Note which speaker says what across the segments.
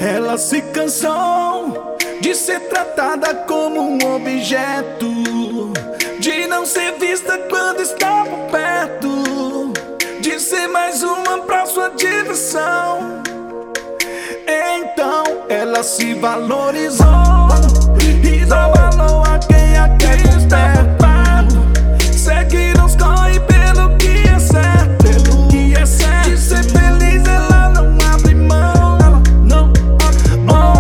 Speaker 1: Ela se cansou de ser tratada como um objeto, de não ser vista quando está por perto, de ser mais uma pra sua diversão. Então ela se valorizou e dá valor a quem a quer por perto. Segue nos corre pelo que é certo, pelo que é certo. De ser feliz ela não abre mão, ela não abre mão,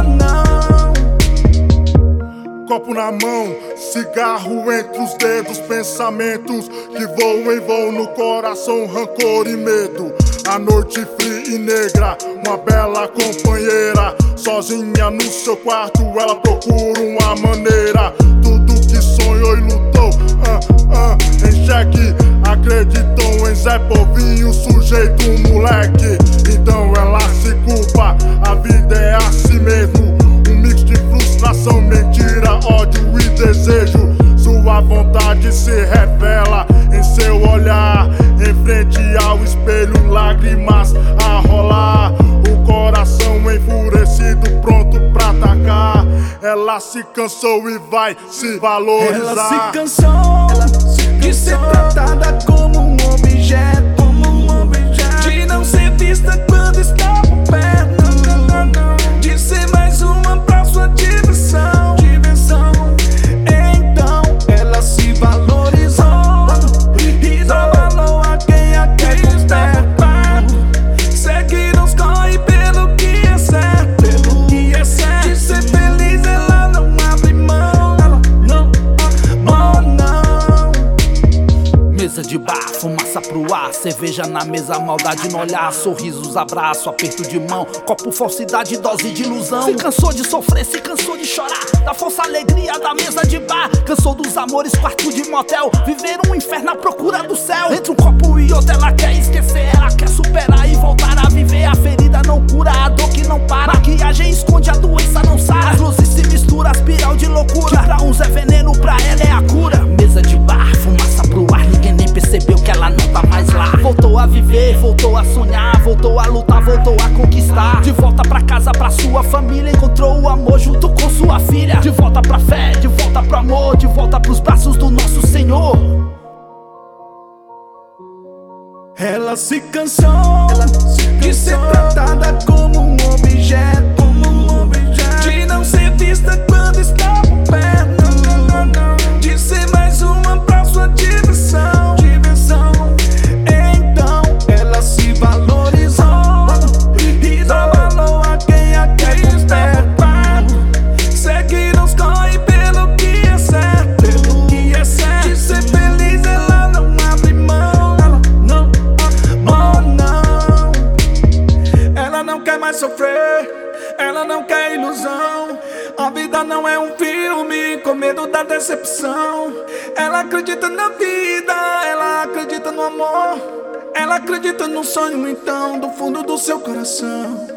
Speaker 1: não.
Speaker 2: Copo na mão, cigarro entre os dedos, pensamentos que voam e vão no coração, rancor e medo. A noite fria e negra, uma bela companheira, sozinha no seu quarto ela procura uma maneira. Tudo que sonhou e lutou, em xeque. Acreditou em Zé Povinho, sujeito, moleque. Então ela se culpa, a vida é assim mesmo. Um mix de frustração, mentira, ódio e desejo. Sua vontade se revela em seu olhar, em frente ao espelho, lágrimas a rolar. O coração enfurecido, pronto pra atacar. Ela se cansou e vai se valorizar.
Speaker 1: Ela se cansou de ser tratada como um objeto, de não ser vista quando está por perto, de ser mais uma pra sua diversão. Então ela se valorizou e dá valor a quem a quer por perto. Segue nos corre pelo que é certo, pelo que é certo. De ser feliz ela não abre mão, ela não abre mão, não.
Speaker 3: Mesa de bar, fumaça pro ar, cerveja na mesa, maldade no olhar, sorrisos, abraço, aperto de mão, copo, falsidade, dose de ilusão. Se cansou de sofrer, se cansou de chorar, da falsa alegria da mesa de bar, cansou dos amores, quarto de motel, viver um inferno à procura do céu. Entre um copo e outro ela quer esquecer, ela quer superar e voltar a viver. A ferida não cura, a dor que não para, maquiagem esconde, a doença não sai. As luzes se misturam, espiral de loucura, que pra uns é veneno, pra ela é a cura. Mesa de bar, fumaça pro ar, ninguém nem percebeu que ela não tá mais lá. Voltou a viver, voltou a sonhar, voltou a lutar, voltou a conquistar. De volta pra casa, pra sua família, encontrou o amor junto com sua filha. De volta pra fé, de volta pro amor, de volta pros braços do nosso Senhor.
Speaker 1: Ela se cansou de ser tratada como um objeto, de não ser vista quando está por perto, de ser mais uma pra sua diversão. Então ela se valorizou e dá valor a quem a quer por perto. Segue nos corre pelo que é certo, pelo que é certo. De ser feliz ela não abre mão, ela não abre mão, não. Ela não quer mais sofrer, ela não quer ilusão. A vida não é um filme com medo da decepção. Ela acredita na vida, ela acredita no amor, ela acredita no sonho então do fundo do seu coração.